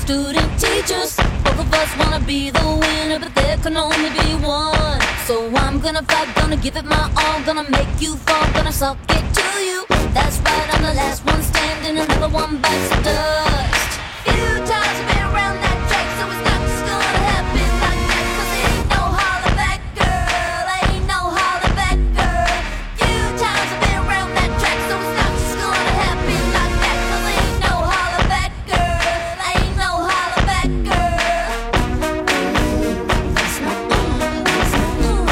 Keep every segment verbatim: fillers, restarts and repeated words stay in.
student teachers. Both of us wanna be the winner, but there can only be one. So I'm gonna fight, gonna give it my all, gonna make you fall, gonna suck it to you. That's right, I'm the last one standing, another one bites the dust. Few times I've been around that track, so it's not just gonna happen like that. 'Cause ain't no holler back, girl, ain't no holler back, girl. Few times I've been around that track, so it's not just gonna happen like that. 'Cause ain't no holler back, girl, ain't no holler back, girl. That's not on, that's not on.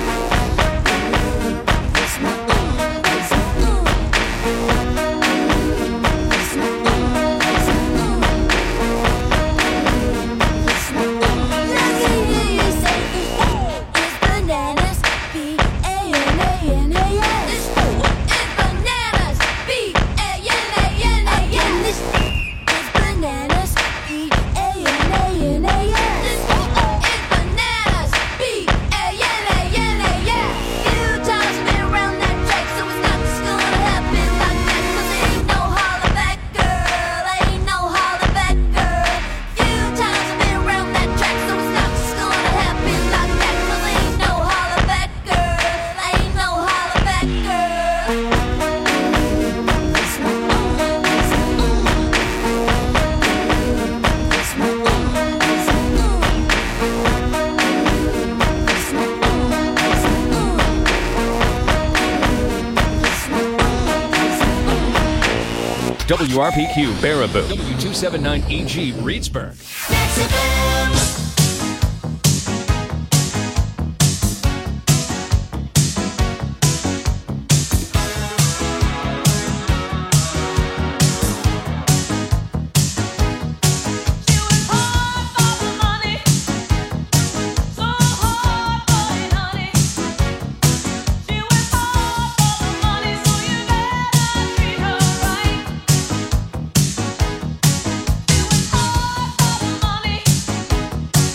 That's not on, that's not on. That's not on, that's not on. That's not on. Let me hear you say it's bananas, B A N A N A S. It's bananas, B A N A N A S. It's bananas, B A N A N A S. It's bananas, B A N A N A S. Few times I've been around that track, so it's not just gonna happen like that. 'Cause ain't no holler back, girl, ain't no holler back, girl. Few times I've been around that track, so it's not just gonna happen like that. 'Cause ain't no holler back, girl, ain't no holler back, girl. That's not on, that's not on. That's not on, that's not on. That's not on, that's not on. That's not on, that's not on. W R P Q Baraboo, W two seventy-nine E G Reedsburg. She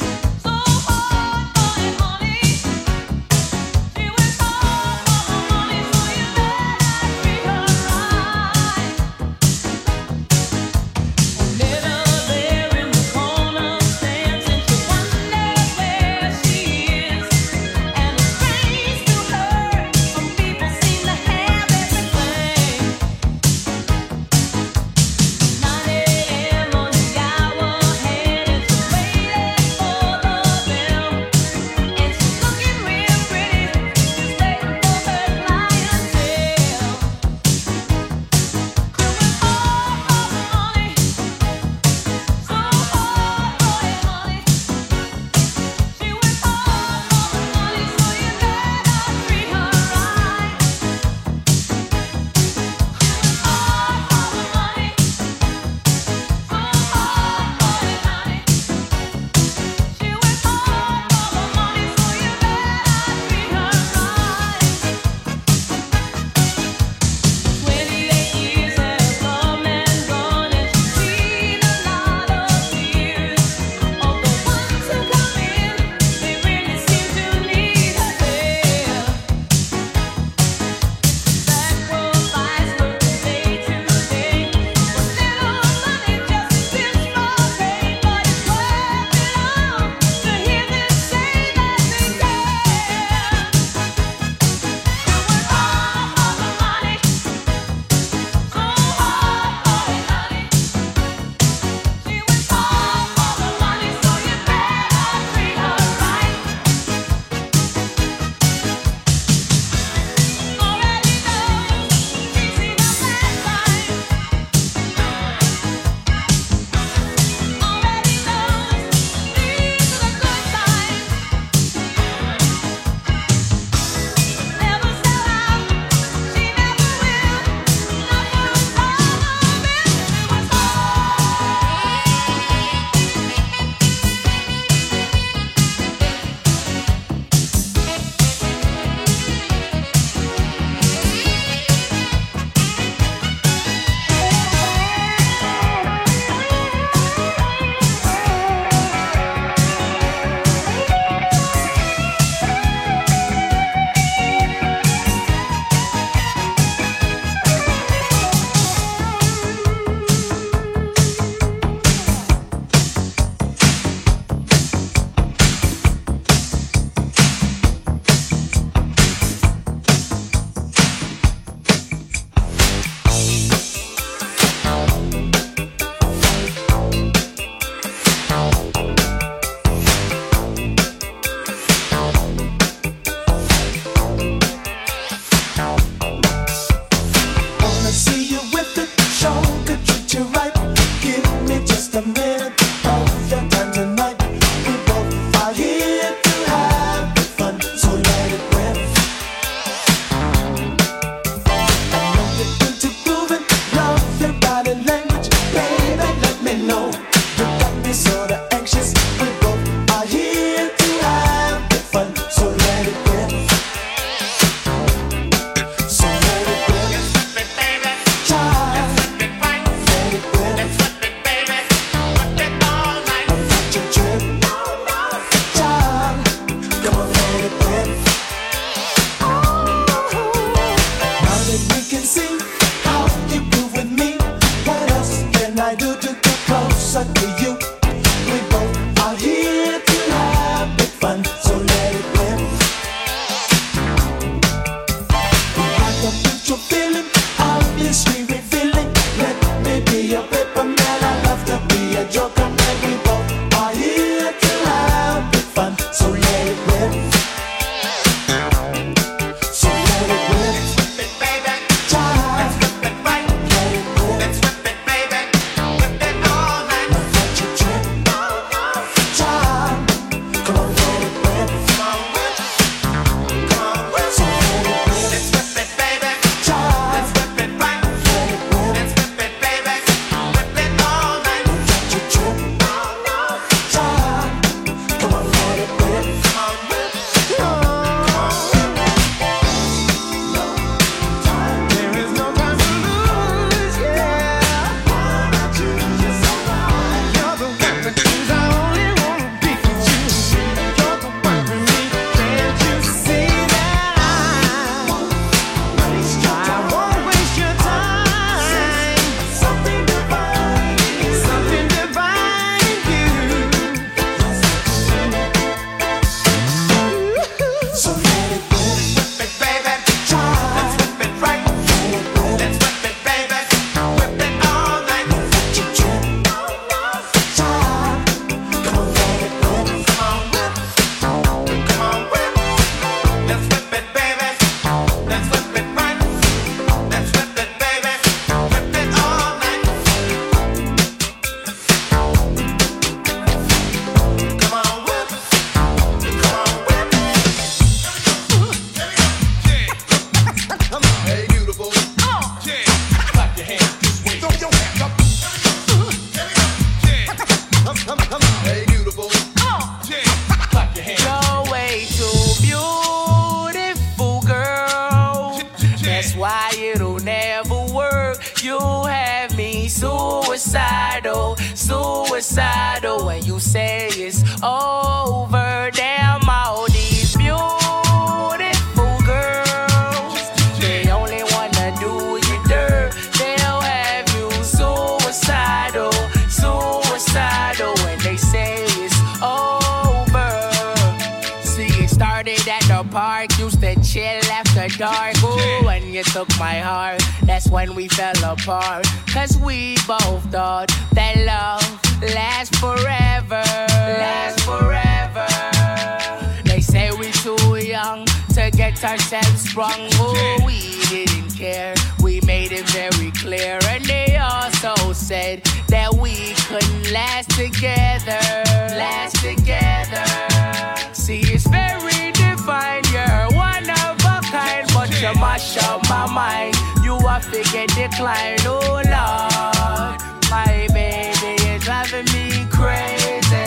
come on, come on. Hey, beautiful. Come on. Yeah. Clap your hands. You're way too beautiful, girl. That's why it'll never work. You have me suicidal, suicidal. When you say it's over, damn all these beautiful girls, they only wanna do you dirt. They'll have you suicidal, suicidal. When they say it's over. See, it started at the park, used to chill after dark. Ooh, when you took my heart, that's when we fell apart. Cause we both thought that love lasts forever, lasts forever. They say we too young to get ourselves sprung. Ooh, we didn't care, we made it very clear. And they also said that we couldn't last together, last together. See, it's very divine, you're one of a kind, but you mash up my mind. You are figure decline, oh Lord. My baby is driving me crazy.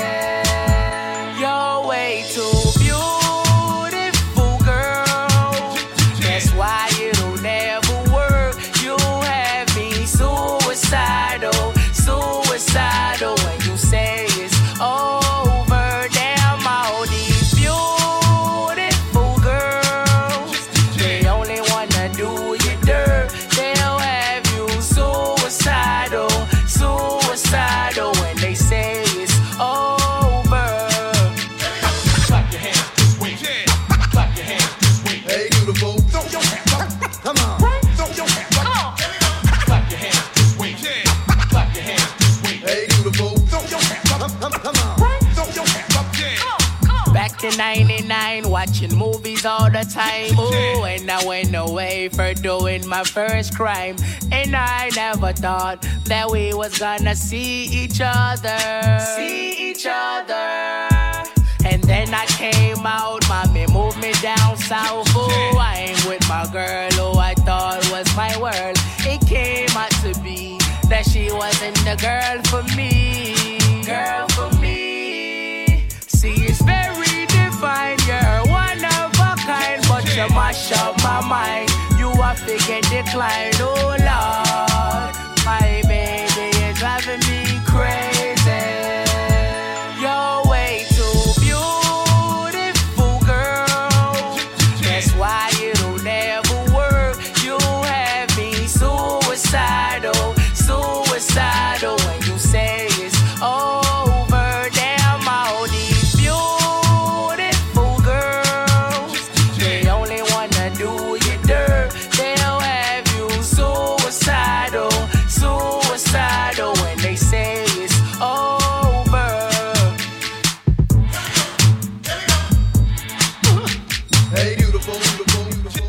You're way too beautiful, girl. That's why it'll never work. You have me suicidal, suicidal. When you say it's over, damn all these beautiful girls, they only wanna do you dirt. They'll have you suicidal, suicidal. When they say it's over. Clap your hands this way. Clap your hands this way. Hey, beautiful. Throw your hands up. Come on. Throw your hands up. Clap your hands this way. Clap your hands this way. Hey, beautiful. Throw your hands up. Come, come, come on. Throw your hands up. Back in ninety-nine, watching movies all the time. Ooh, and I went away for doing my first crime. And I never thought that we was gonna see each other, see each other. And then I came out, mommy moved me down south. Ooh, I ain't with my girl who I thought was my world. It came out to be that she wasn't the girl for me, girl for me. See, it's very divine, you're one of a kind, but you mash up my mind. You are figure decline, oh Lord. My baby is driving me crazy. You're way too beautiful, girl. That's why it'll never work. You have me suicidal, suicidal. When you say it's over, damn all these beautiful girls, they only wanna do you dirt. They'll have you suicidal, suicidal. When they say it's over. Hey, beautiful, beautiful, beautiful.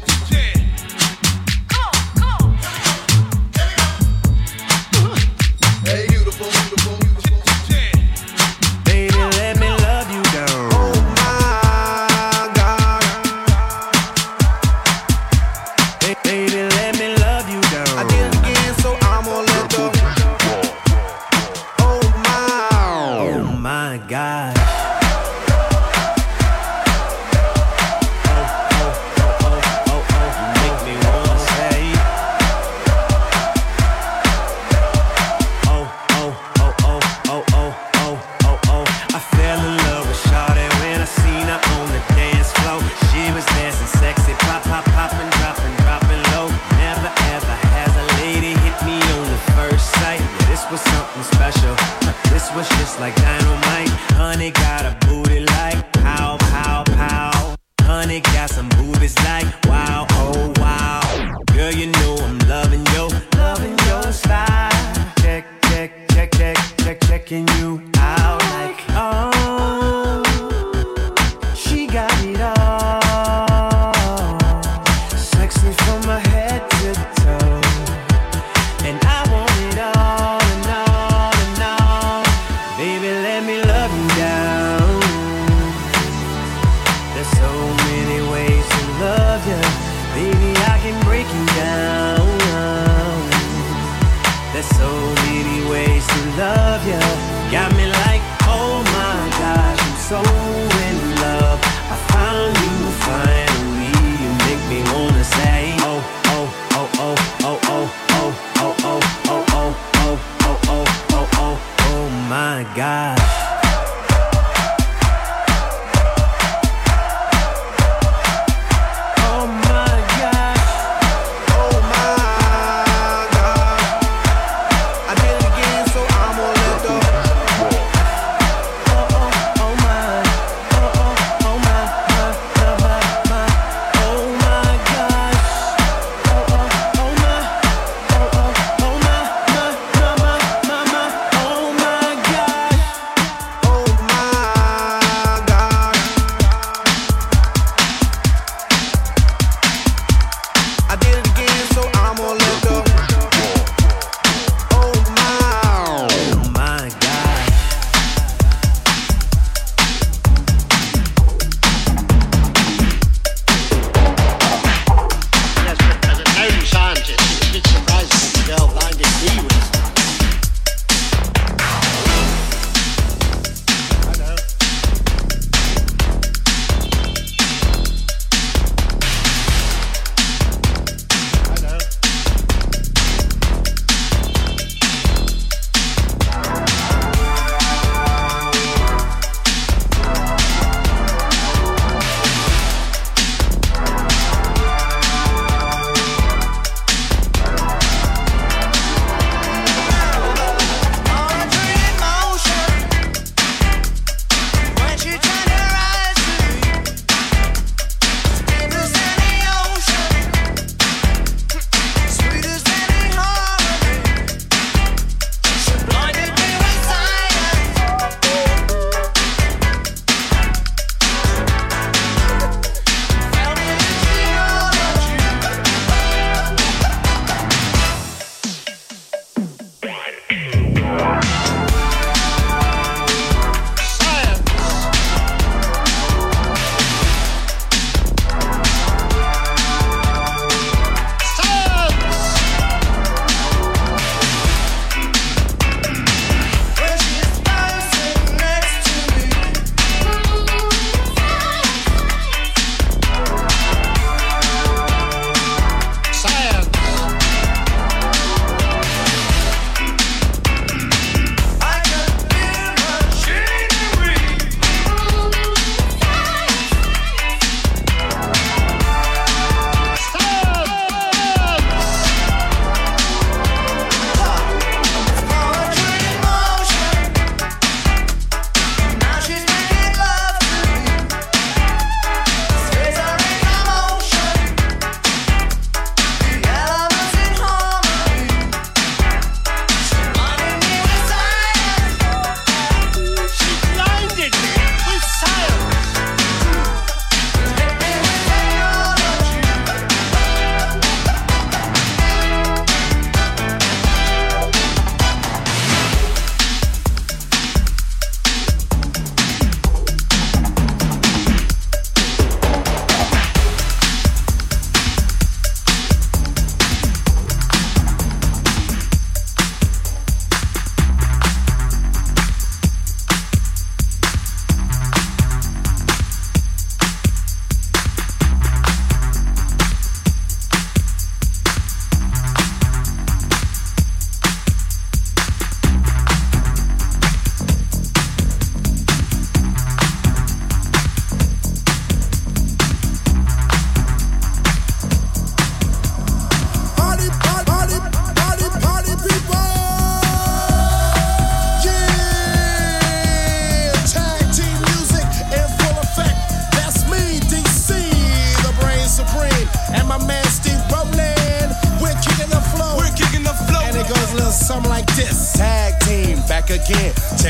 Hey, beautiful, beautiful, beautiful. Baby, let me love you down. Oh my God. Hey, baby, let me love you down. I did it again, so I'm gonna let go. Oh my, oh my God. Was just like dynamite. Honey got a booty like pow, pow, pow. Honey got some boobies like wow, oh wow. Girl, you know I'm loving your, loving your style. Check, check, check, check, check, checking you out like oh, she got it all. Sexy from my head to toe, and I want it all and all and all. Baby, let me love you down. There's so many ways to love you. Baby, I can break you down. There's so many ways to love you. Got me like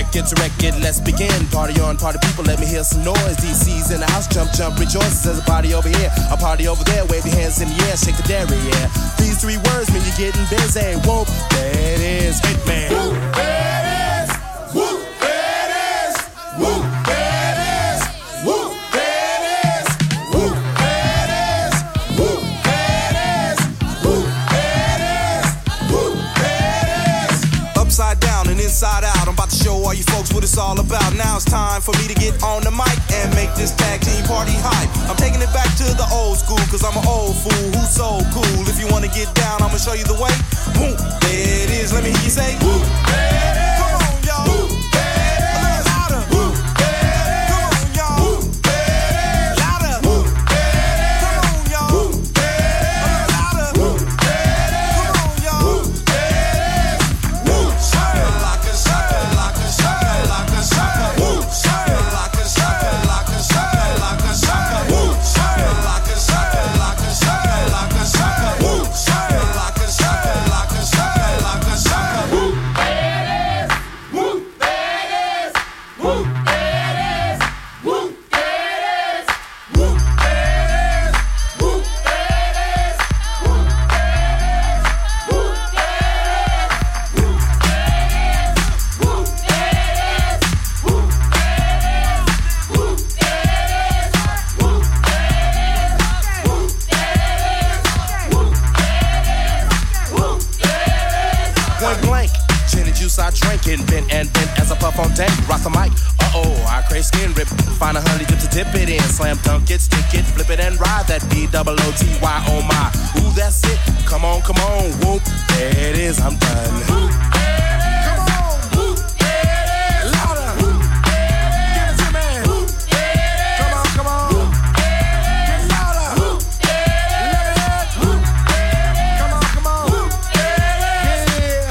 Get to record, let's begin. Party on, party people, let me hear some noise. D C's in the house, jump, jump, rejoices. There's a party over here, a party over there. Wave your hands in the air, shake the dairy, yeah. These three words mean you're getting busy. Whoop, there it is, Hitman. Whoop, there it is. Whoop, there it is. Whoop, there it is. Whoop, there it is. Whoop, there it is. Whoop, there it is. Whoop, there it is. Whoop, there it is. Upside down and inside out. I'm about to show all you folks what it's all about. Now it's time for me to get on the mic and make this tag team party hype. I'm taking it back to the old school, cause I'm an old fool who's so cool. If you wanna get down, I'ma show you the way. Boom, there it is, let me hear you say, woo, there it is. Come on, y'all. Woo, there it is. A little louder. Woo, there it is. Come on, y'all. Woo, there it is. Louder. Woo, there it is. Come on, y'all. Woo, there it is. A little louder. Woo, there it is. Come on, y'all. Woo, there it is. Woo, shaka laka, shaka laka, shaka laka, shaka. Woo, shaka laka, shaka laka, shaka laka, shaka. Woo, shaka laka, shaka laka, shaka laka, shaka. Woo, shaka laka, shaka laka, shaka laka, shaka. Woo, there it is. Woo, there it is. Woo, there it is. Woo, there it is. Woo, there it is. Woo, there it is. Woo, there it is. Woo, there it is. Woo, Point blank, gin and juice I drinking, bent and bent as I puff on dank. Rock the mic, uh-oh, I crave skin rip. Find a honey dip to dip it in, slam dunk it, stick it, flip it and ride that B O O T Y, oh my. Ooh, that's it, come on, come on, whoop, there it is, I'm done. Whoop, there it is. Come on, whoop, there it is. Louder, whoop, there it is. Give it to me, whoop, there it is. Come on, come on, whoop, there it is. Get louder, whoop, there it is. Let it hit, whoop, there it is. Come on, come on, whoop, there it is. Yeah.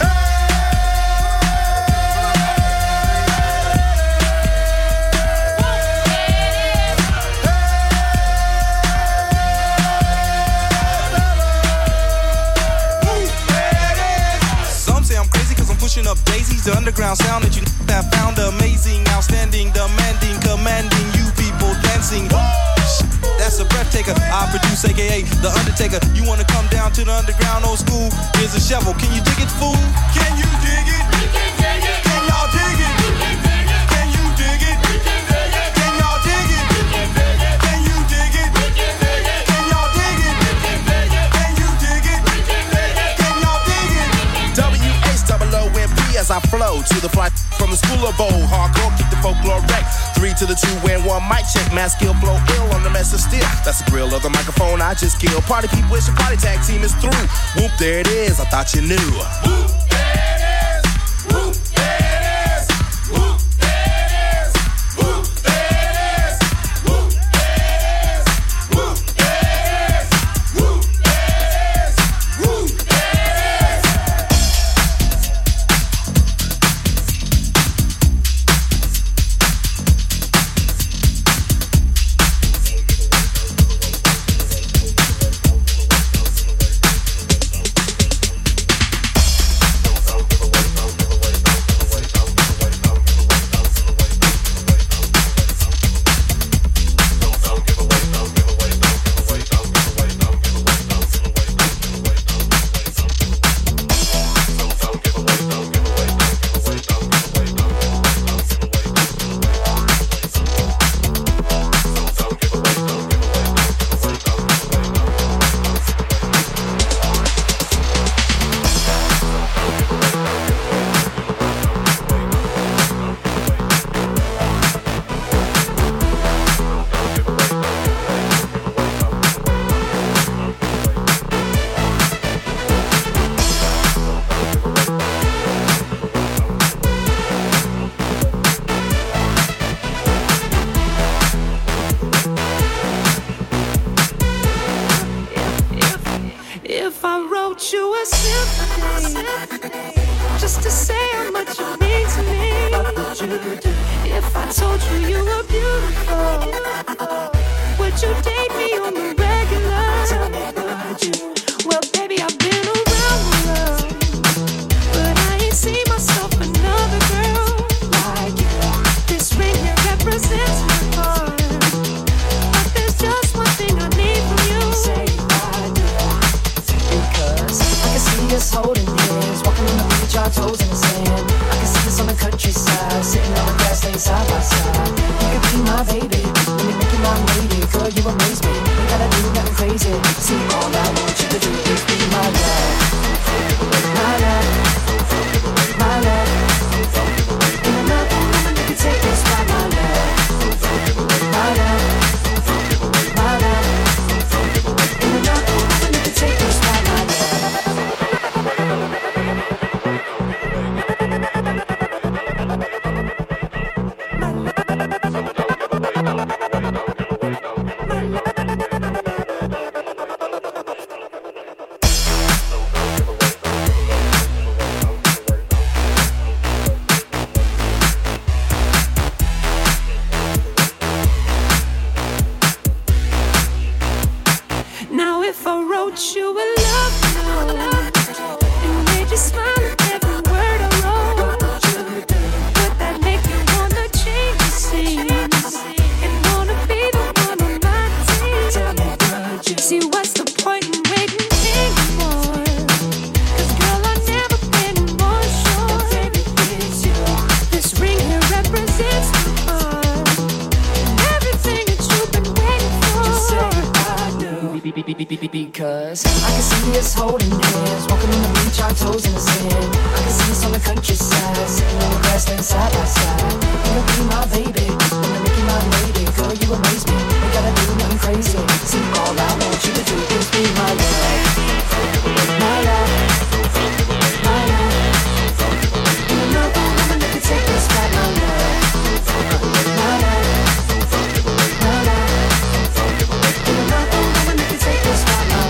Some say I'm crazy cause I'm pushing up daisies. The underground sound that you have found amazing, outstanding, demanding, commanding, you people dancing. That's a breath taker. I produce, aka The Undertaker. You wanna come down to the underground old school? Here's a shovel. Can you dig it, fool? Can you dig it? We can dig it. Can y'all dig it? We can dig it. Can you dig it? We can dig it. Can y'all dig it? We can dig it. Can you dig it? We can dig it. Can y'all dig it? We can dig it. Can you dig it? We can dig it. Can y'all dig it? W H O O M P as I flow to the fly from the school of old. Hardcore, kick the folklore wreck. Three to the two and one mic check. Mass skill flow ill on the mess of steel. That's the grill of the microphone I just killed. Party people, it's your party tag team is through. Whoop, there it is. I thought you knew. Whoop, there it is. Whoop, there it is. Whoop, there it is. Whoop, there it is. Whoop, there it is. Whoop, there it is. Whoop, there it is. Whoop, there it is. just to say how much you mean to me. If I told you you were beautiful, would you date me on the regular? Well, baby, I've been around the world, but I ain't seen myself another girl like side by side. You could be my baby, let me make you my lady. Girl, you amaze me, you gotta do nothing crazy. See, all I want you to do is be my love. My love, my love. Ain't another woman that can take this by my love. My love, my love. Ain't another woman that can take this by my love. Now if I wrote you a love note and made you smile at every word I wrote, would that make you wanna change the scenes and wanna be the one on my team? See, what's the point in waiting anymore? 'Cause girl, I've never been more sure. This ring here represents my heart and everything that you've been waiting for. Just say I do. Because I can see us holding hands, walking on the beach, our toes in the sand. I can see us on the countryside, sitting on the grassland side by side. You wanna be my baby, wanna make you my lady. Girl, you amaze me, you gotta do nothing crazy. See, all I want you to do is be my love. My love, my love. Ain't another woman that can take this right, my love. My love, my love. Ain't another woman that can take this right, my love.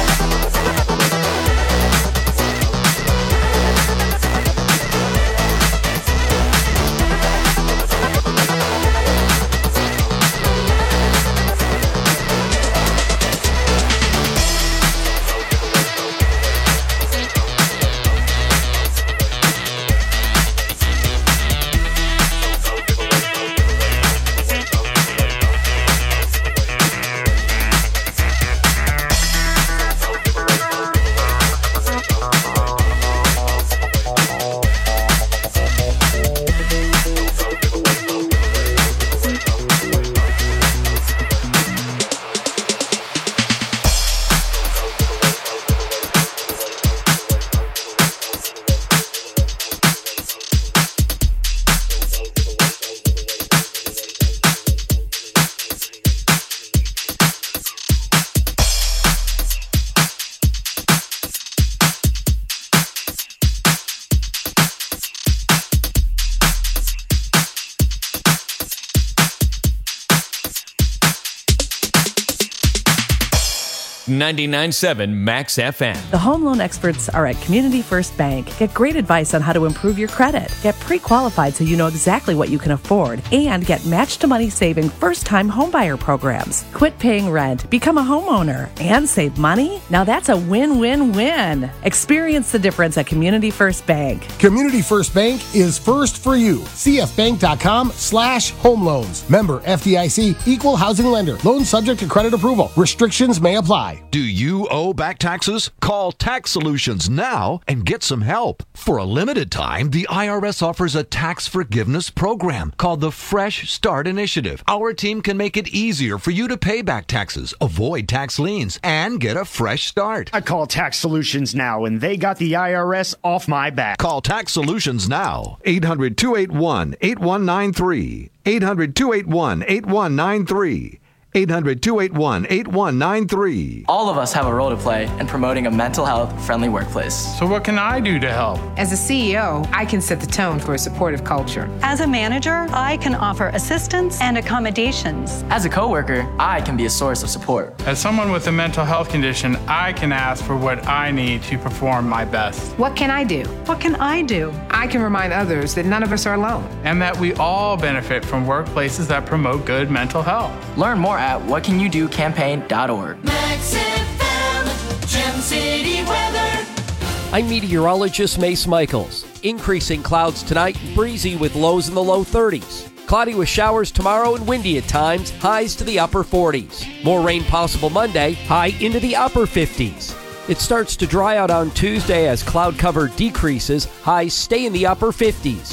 ninety-nine point seven Max F M. The home loan experts are at Community First Bank. Get great advice on how to improve your credit. Get pre-qualified so you know exactly what you can afford. And get match-to-money saving first-time homebuyer programs. Quit paying rent, become a homeowner, and save money? Now that's a win-win-win. Experience the difference at Community First Bank. Community First Bank is first for you. cfbank.com slash home loans. Member F D I C, equal housing lender. Loan subject to credit approval. Restrictions may apply. Do you owe back taxes? Call Tax Solutions now and get some help. For a limited time, the I R S offers a tax forgiveness program called the Fresh Start Initiative. Our team can make it easier for you to pay back taxes, avoid tax liens, and get a fresh start. I call Tax Solutions now, and they got the I R S off my back. Call Tax Solutions now. eight hundred, two eight one, eight one nine three. eight hundred, two eight one, eight one nine three. eight hundred, two eight one, eight one nine three. All of us have a role to play in promoting a mental health friendly workplace. So what can I do to help? As a C E O, I can set the tone for a supportive culture. As a manager, I can offer assistance and accommodations. As a coworker, I can be a source of support. As someone with a mental health condition, I can ask for what I need to perform my best. What can I do? What can I do? I can remind others that none of us are alone. And that we all benefit from workplaces that promote good mental health. Learn more at what can you do campaign dot org. Max F M, Gem City weather. I'm meteorologist Mace Michaels. Increasing clouds tonight, breezy with lows in the low thirties. Cloudy with showers tomorrow and windy at times, highs to the upper forties. More rain possible Monday, high into the upper fifties. It starts to dry out on Tuesday as cloud cover decreases, highs stay in the upper fifties.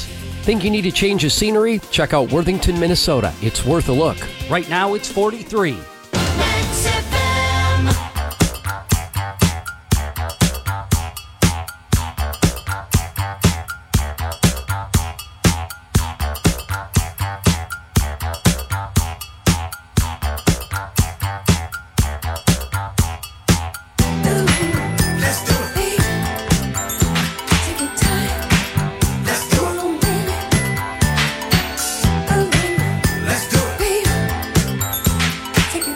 Think you need a change of scenery? Check out Worthington, Minnesota. It's worth a look. Right now it's forty-three. Take it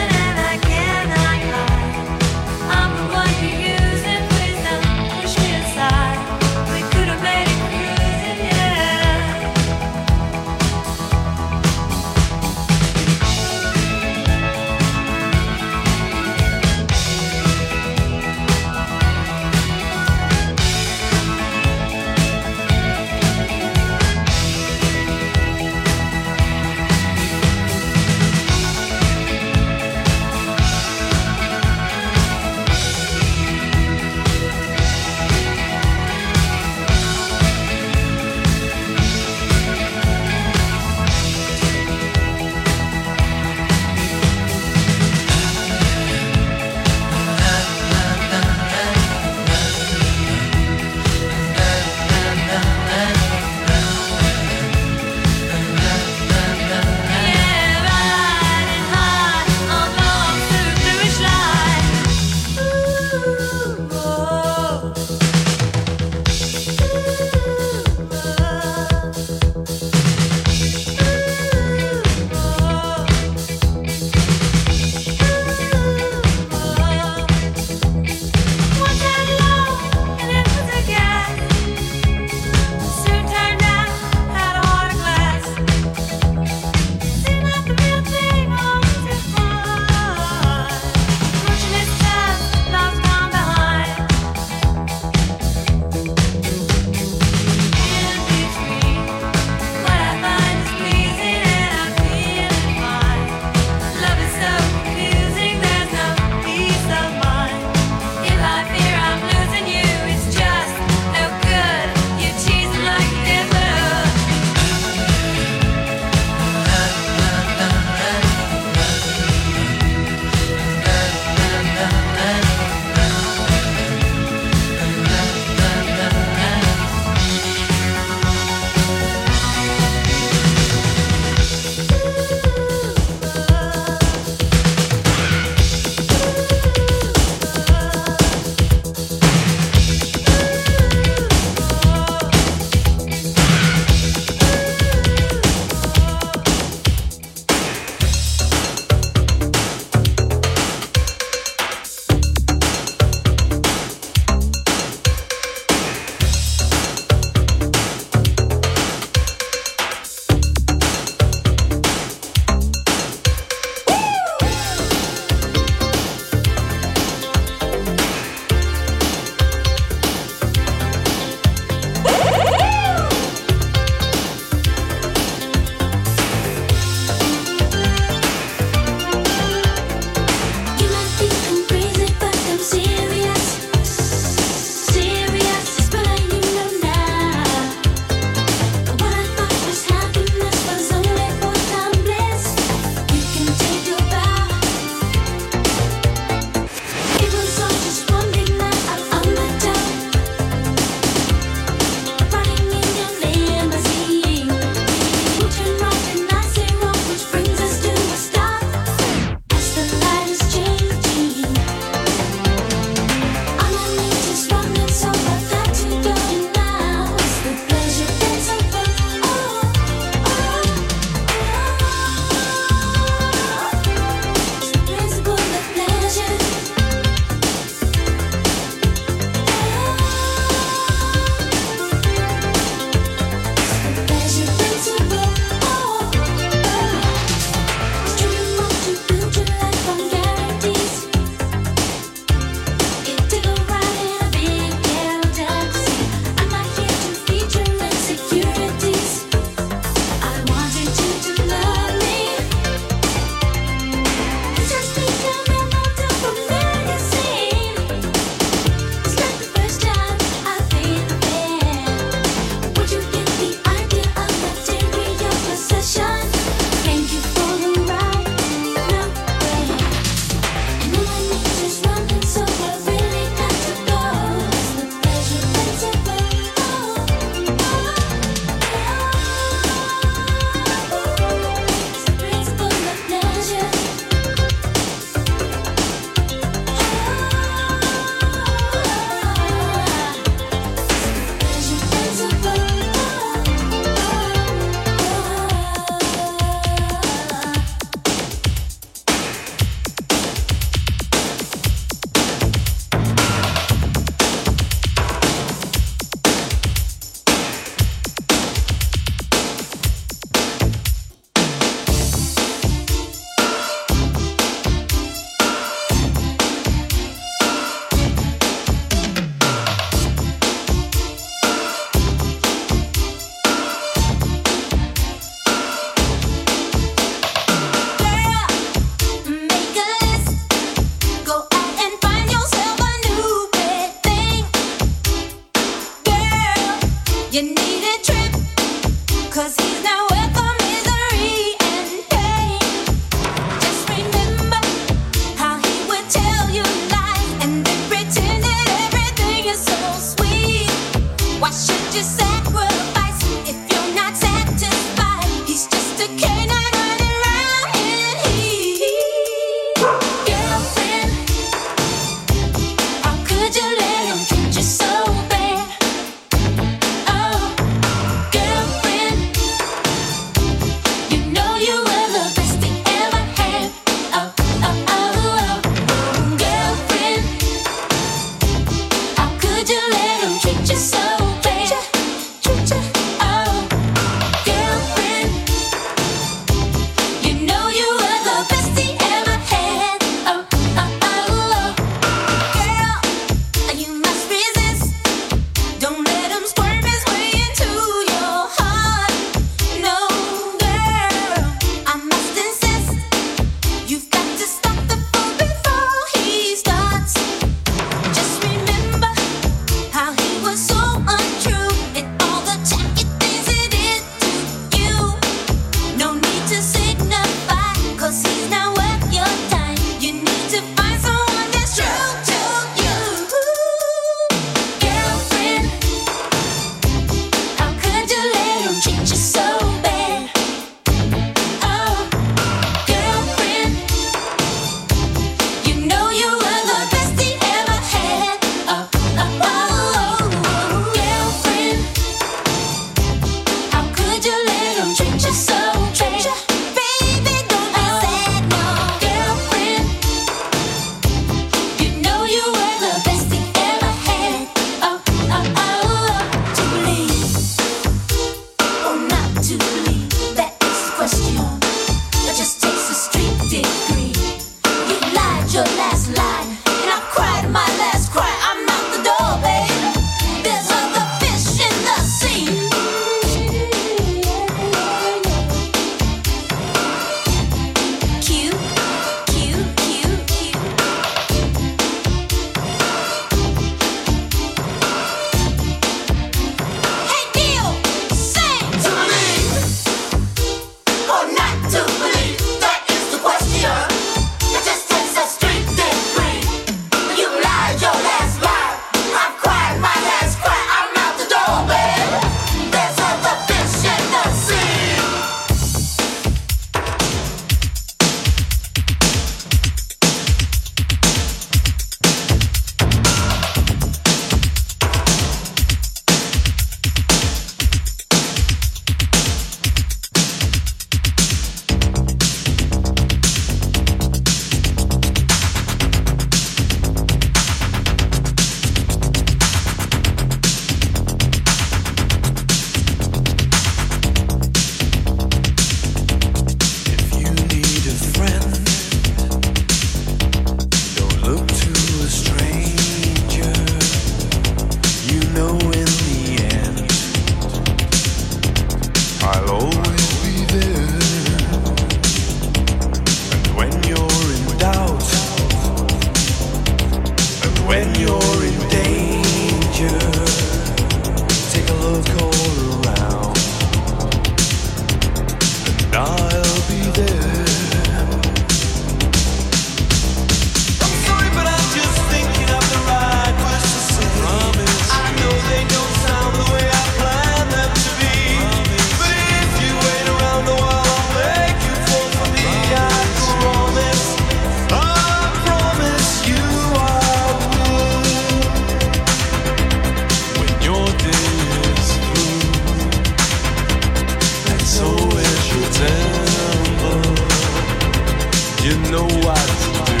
You know what to do.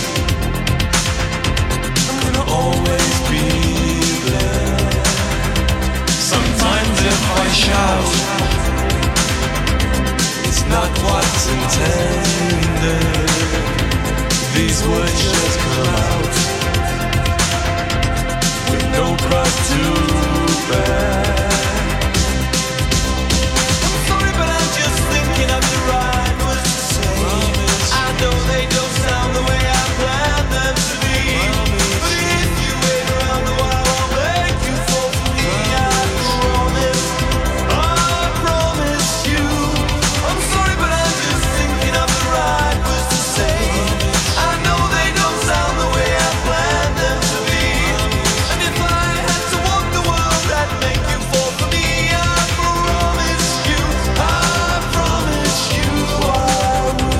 I'm gonna always be there. Sometimes if I shout, it's not what's intended. These words just come out with no cross to bear. I'm sorry, but I'm just thinking of the right words to say. I know they don't sound the way I planned them to be. But if you wait around a while, I'll make you fall for me. I promise, I promise you. I'm sorry, but I'm just thinking of the right words to say. I know they don't sound the way I planned them to be. And if I had to walk the world, I'd make you fall for me. I promise you, I promise you I will.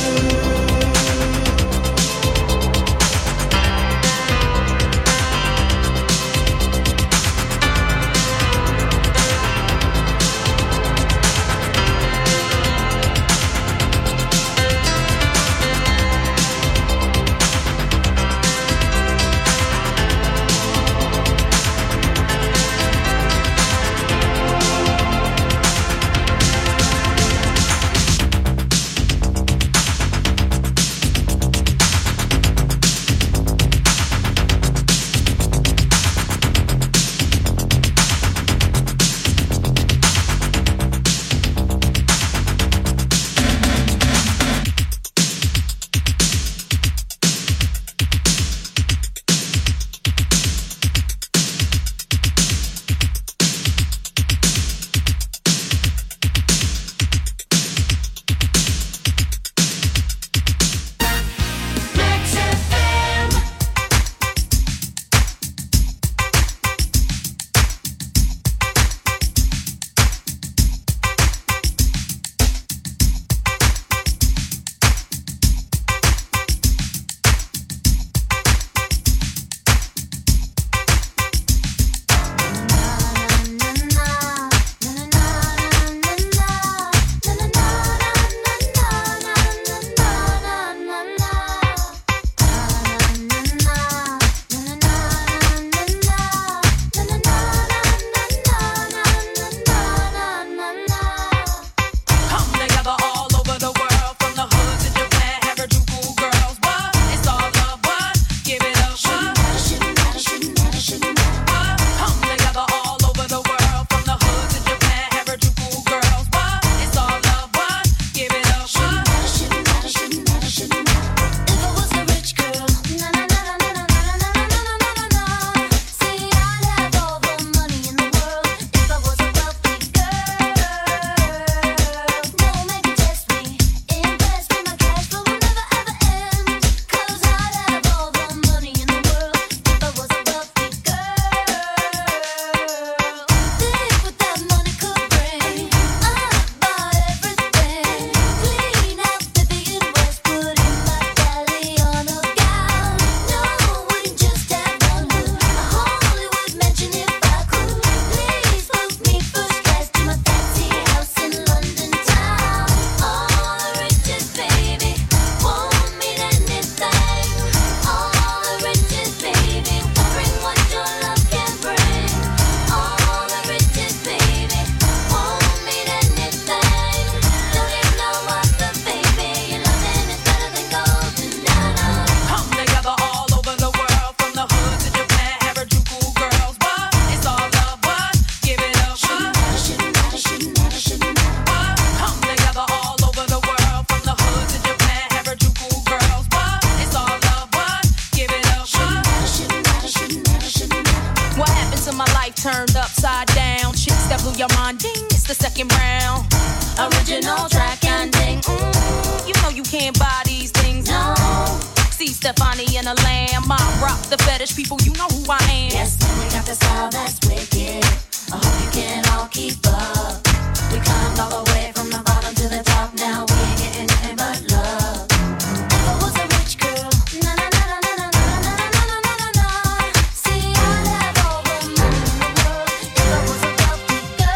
Turned upside down, chicks that blew your mind, ding, it's the second round. Original track and ding, mm, you know you can't buy these things, no. See Stefani and a lamb, I rock the fetish people, you know who I am. Yes, man, we got the style that's wicked. I hope you can all keep up. We climbed all the way from the bottom to the top, now we ain't getting nothing but love. If I was a rich girl, na na na na na na na na na na na na. See, I'd have all the money in the world. If I was a wealthy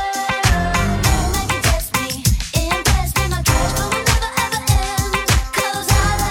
girl, no man can test me, impress me. My cash flow will never ever end. 'Cause I'd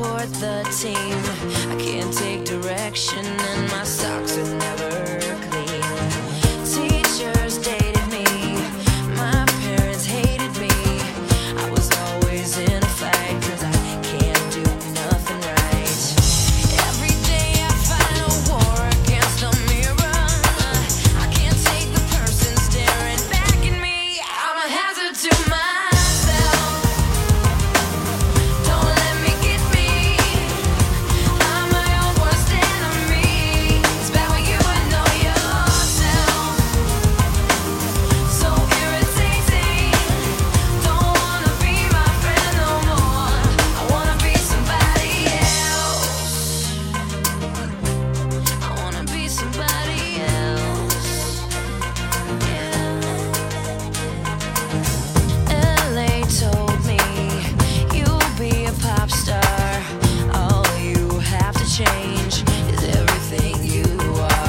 support the team. I can't take direction and my socks are never clean. Teachers dated me, my parents hated me. I was always in a fight cause I can't do nothing right. Every day I fight a war against the mirror. I can't take the person staring back at me. I'm a hazard to myself. Don't let me get me. I'm my own worst enemy. It's bad when you know yourself. So irritating. Don't wanna be my friend no more. I wanna be somebody else. I wanna be somebody else. L A told me you'll be a pop star. All you have to change